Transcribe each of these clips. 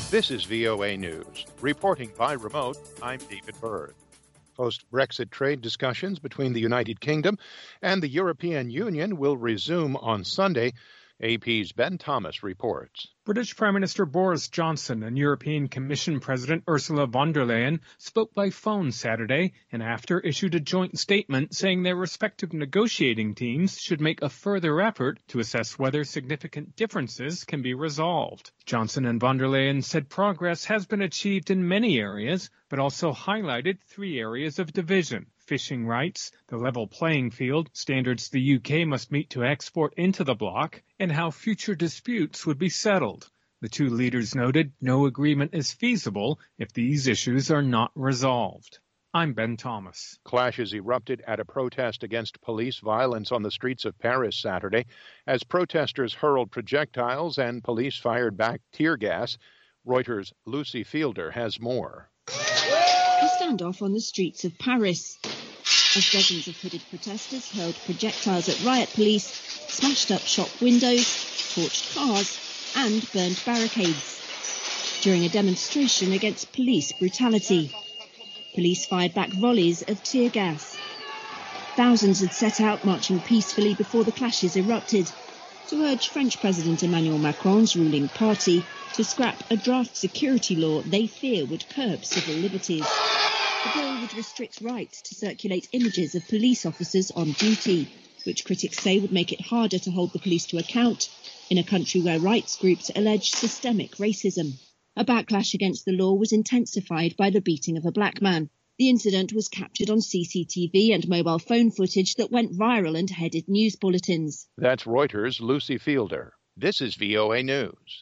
This is VOA News. Reporting by remote, I'm David Byrd. Post-Brexit trade discussions between the United Kingdom and the European Union will resume on Sunday. AP's Ben Thomas reports. British Prime Minister Boris Johnson and European Commission President Ursula von der Leyen spoke by phone Saturday and after issued a joint statement saying their respective negotiating teams should make a further effort to assess whether significant differences can be resolved. Johnson and von der Leyen said progress has been achieved in many areas, but also highlighted 3 areas of division: fishing rights, the level playing field, standards the UK must meet to export into the bloc, and how future disputes would be settled. The 2 leaders noted no agreement is feasible if these issues are not resolved. I'm Ben Thomas. Clashes erupted at a protest against police violence on the streets of Paris Saturday as protesters hurled projectiles and police fired back tear gas. Reuters' Lucy Fielder has more. A standoff on the streets of Paris as dozens of hooded protesters hurled projectiles at riot police, smashed up shop windows, torched cars and burned barricades during a demonstration against police brutality. Police fired back volleys of tear gas. Thousands had set out marching peacefully before the clashes erupted to urge French President Emmanuel Macron's ruling party to scrap a draft security law they fear would curb civil liberties. The bill would restrict rights to circulate images of police officers on duty, which critics say would make it harder to hold the police to account in a country where rights groups allege systemic racism. A backlash against the law was intensified by the beating of a black man. The incident was captured on CCTV and mobile phone footage that went viral and headed news bulletins. That's Reuters' Lucy Fielder. This is VOA News.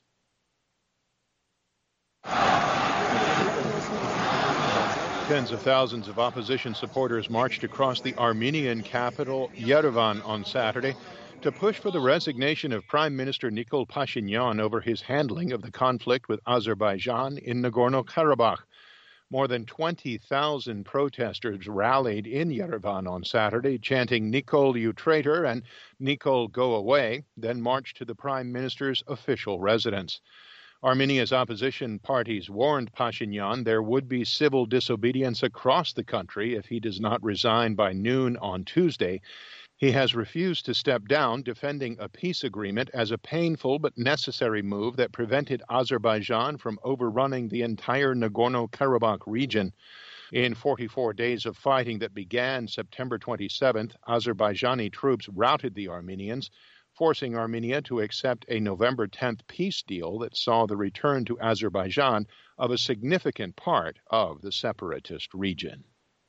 Tens of thousands of opposition supporters marched across the Armenian capital, Yerevan, on Saturday to push for the resignation of Prime Minister Nikol Pashinyan over his handling of the conflict with Azerbaijan in Nagorno-Karabakh. More than 20,000 protesters rallied in Yerevan on Saturday, chanting "Nikol, you traitor," and "Nikol, go away," then marched to the Prime Minister's official residence. Armenia's opposition parties warned Pashinyan there would be civil disobedience across the country if he does not resign by noon on Tuesday. He has refused to step down, defending a peace agreement as a painful but necessary move that prevented Azerbaijan from overrunning the entire Nagorno-Karabakh region. In 44 days of fighting that began September 27th, Azerbaijani troops routed the Armenians, forcing Armenia to accept a November 10th peace deal that saw the return to Azerbaijan of a significant part of the separatist region.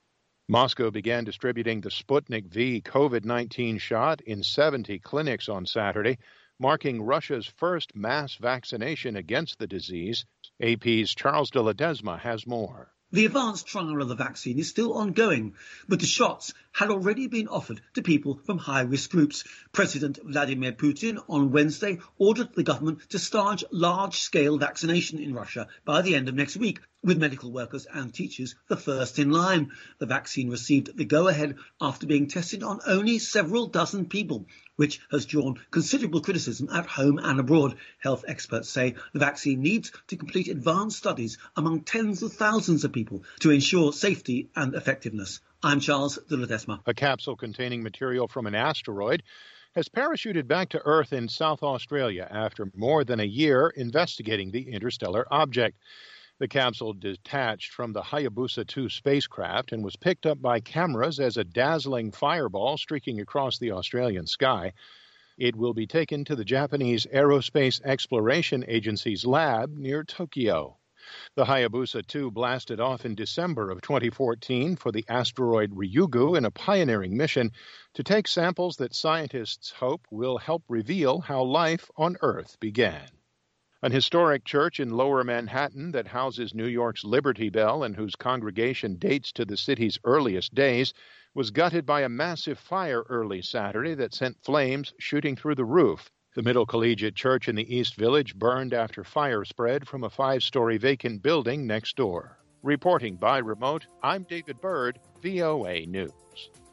Moscow began distributing the Sputnik V COVID-19 shot in 70 clinics on Saturday, marking Russia's first mass vaccination against the disease. AP's Charles de Ledesma has more. The advanced trial of the vaccine is still ongoing, but the shots had already been offered to people from high-risk groups. President Vladimir Putin on Wednesday ordered the government to start large-scale vaccination in Russia by the end of next week, with medical workers and teachers the first in line. The vaccine received the go-ahead after being tested on only several dozen people, which has drawn considerable criticism at home and abroad. Health experts say the vaccine needs to complete advanced studies among tens of thousands of people to ensure safety and effectiveness. I'm Charles de Ledesma. A capsule containing material from an asteroid has parachuted back to Earth in South Australia after more than a year investigating the interstellar object. The capsule detached from the Hayabusa 2 spacecraft and was picked up by cameras as a dazzling fireball streaking across the Australian sky. It will be taken to the Japanese Aerospace Exploration Agency's lab near Tokyo. The Hayabusa 2 blasted off in December of 2014 for the asteroid Ryugu in a pioneering mission to take samples that scientists hope will help reveal how life on Earth began. An historic church in Lower Manhattan that houses New York's Liberty Bell and whose congregation dates to the city's earliest days was gutted by a massive fire early Saturday that sent flames shooting through the roof. The Middle Collegiate Church in the East Village burned after fire spread from a 5-story vacant building next door. Reporting by remote, I'm David Byrd, VOA News.